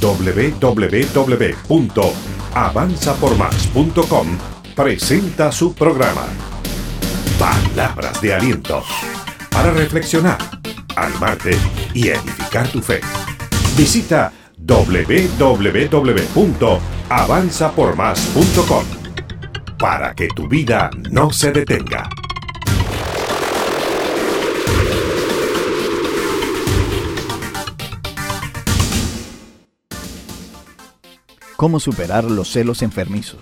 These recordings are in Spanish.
www.avanzapormás.com presenta su programa Palabras de Aliento, para reflexionar, animarte y edificar tu fe. Visita www.avanzapormás.com para que tu vida no se detenga. ¿Cómo superar los celos enfermizos?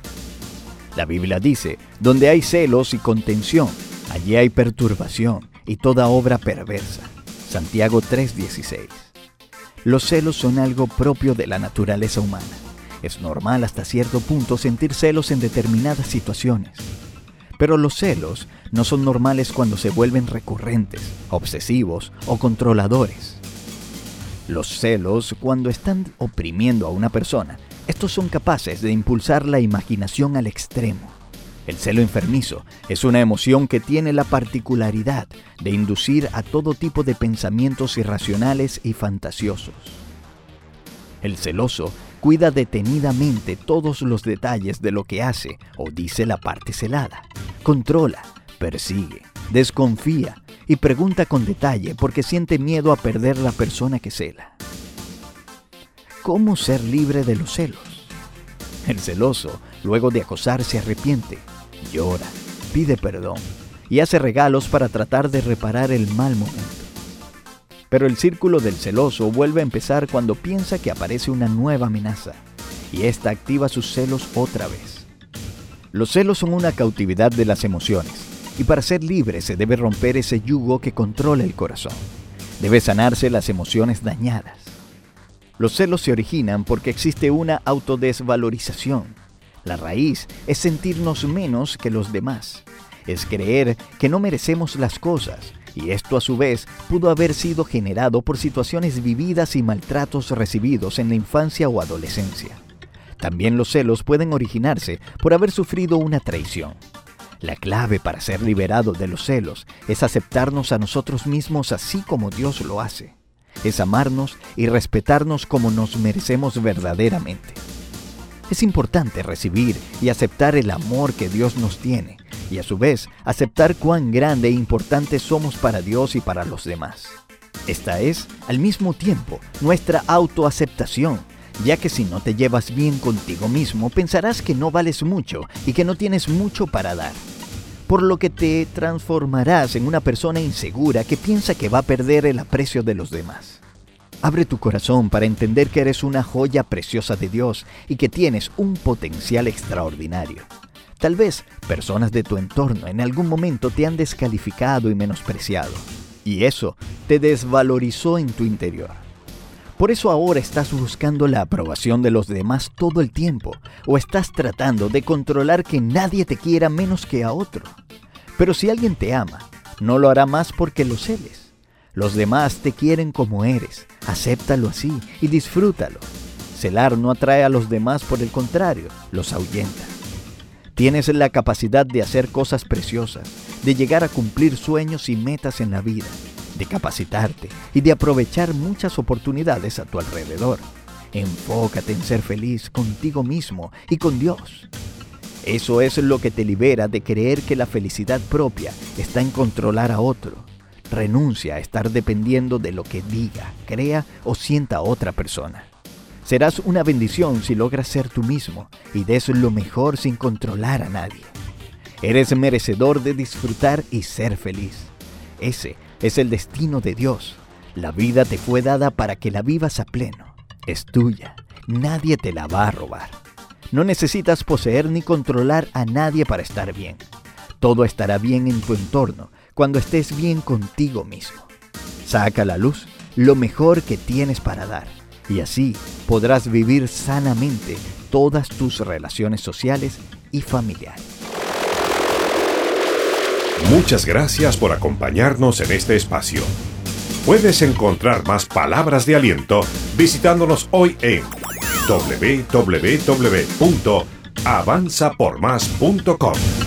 La Biblia dice, donde hay celos y contención, allí hay perturbación y toda obra perversa. Santiago 3:16. Los celos son algo propio de la naturaleza humana. Es normal hasta cierto punto sentir celos en determinadas situaciones. Pero los celos no son normales cuando se vuelven recurrentes, obsesivos o controladores. Los celos, cuando están oprimiendo a una persona, estos son capaces de impulsar la imaginación al extremo. El celo enfermizo es una emoción que tiene la particularidad de inducir a todo tipo de pensamientos irracionales y fantasiosos. El celoso cuida detenidamente todos los detalles de lo que hace o dice la parte celada. Controla, persigue, desconfía y pregunta con detalle porque siente miedo a perder la persona que cela. ¿Cómo ser libre de los celos? El celoso, luego de acosar, se arrepiente, llora, pide perdón y hace regalos para tratar de reparar el mal momento. Pero el círculo del celoso vuelve a empezar cuando piensa que aparece una nueva amenaza y ésta activa sus celos otra vez. Los celos son una cautividad de las emociones y para ser libre se debe romper ese yugo que controla el corazón. Debe sanarse las emociones dañadas. Los celos se originan porque existe una autodesvalorización. La raíz es sentirnos menos que los demás. Es creer que no merecemos las cosas, y esto a su vez pudo haber sido generado por situaciones vividas y maltratos recibidos en la infancia o adolescencia. También los celos pueden originarse por haber sufrido una traición. La clave para ser liberado de los celos es aceptarnos a nosotros mismos así como Dios lo hace. Es amarnos y respetarnos como nos merecemos verdaderamente. Es importante recibir y aceptar el amor que Dios nos tiene y a su vez aceptar cuán grande e importante somos para Dios y para los demás. Esta es, al mismo tiempo, nuestra autoaceptación, ya que si no te llevas bien contigo mismo, pensarás que no vales mucho y que no tienes mucho para dar, por lo que te transformarás en una persona insegura que piensa que va a perder el aprecio de los demás. Abre tu corazón para entender que eres una joya preciosa de Dios y que tienes un potencial extraordinario. Tal vez personas de tu entorno en algún momento te han descalificado y menospreciado, y eso te desvalorizó en tu interior. Por eso ahora estás buscando la aprobación de los demás todo el tiempo, o estás tratando de controlar que nadie te quiera menos que a otro. Pero si alguien te ama, no lo hará más porque lo celes. Los demás te quieren como eres, acéptalo así y disfrútalo. Celar no atrae a los demás, por el contrario, los ahuyenta. Tienes la capacidad de hacer cosas preciosas, de llegar a cumplir sueños y metas en la vida, de capacitarte y de aprovechar muchas oportunidades a tu alrededor. Enfócate en ser feliz contigo mismo y con Dios. Eso es lo que te libera de creer que la felicidad propia está en controlar a otro. Renuncia a estar dependiendo de lo que diga, crea o sienta otra persona. Serás una bendición si logras ser tú mismo y des lo mejor sin controlar a nadie. Eres merecedor de disfrutar y ser feliz. Ese es el destino de Dios. La vida te fue dada para que la vivas a pleno. Es tuya. Nadie te la va a robar. No necesitas poseer ni controlar a nadie para estar bien. Todo estará bien en tu entorno cuando estés bien contigo mismo. Saca a la luz lo mejor que tienes para dar y así podrás vivir sanamente todas tus relaciones sociales y familiares. Muchas gracias por acompañarnos en este espacio. Puedes encontrar más palabras de aliento visitándonos hoy en www.avanzapormás.com.